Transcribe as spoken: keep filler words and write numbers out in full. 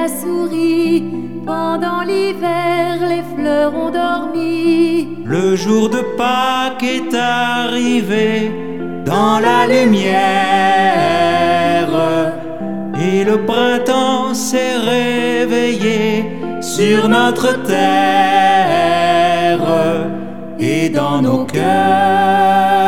souris. Pendant l'hiver, les fleurs ont dormi. Le jour de Pâques est arrivé dans la lumière, et le printemps s'est réveillé sur notre terre et dans nos cœurs.